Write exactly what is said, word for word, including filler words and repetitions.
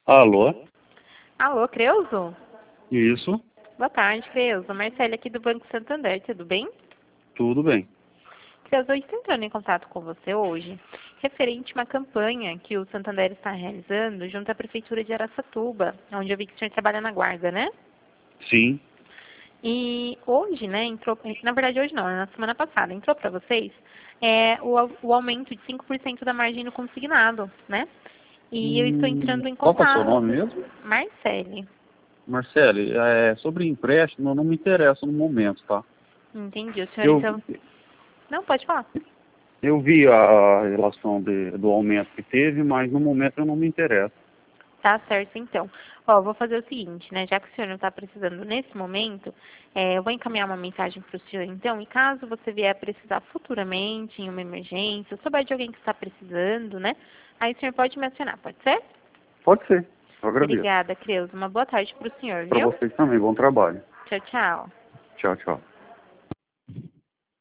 Alô? Alô, Creuzo? Isso, Boa tarde, Creuzo. Marcela aqui do Banco Santander, tudo bem? tudo bem. Creuzo, eu estou entrando em contato com você hoje, referente a uma campanha que o Santander está realizando junto à Prefeitura de Araçatuba, onde eu vi que o senhor trabalha na guarda, né? Sim. E hoje, né, entrou, na verdade hoje não, na semana passada, entrou para vocês é, o, o aumento de cinco por cento da margem no consignado, né? E eu estou Hum, entrando em qual que é o seu contato. nome mesmo? Marcele, Marcele, é, sobre empréstimo, não me interessa no momento, tá? entendi. O senhor Eu, então... Não, pode falar. eu vi a relação de, do aumento que teve, mas no momento eu não me interesso. Tá certo, então. Ó, vou fazer o seguinte, né? Já que o senhor não está precisando nesse momento, é, eu vou encaminhar uma mensagem para o senhor, então, e caso você vier a precisar futuramente, em uma emergência, ou souber de alguém que está precisando, né? Aí o senhor pode me acionar, pode ser? Pode ser, eu agradeço. Obrigada, Creuza. Uma boa tarde para o senhor, Para viu? vocês também, bom trabalho. Tchau, tchau. Tchau, tchau.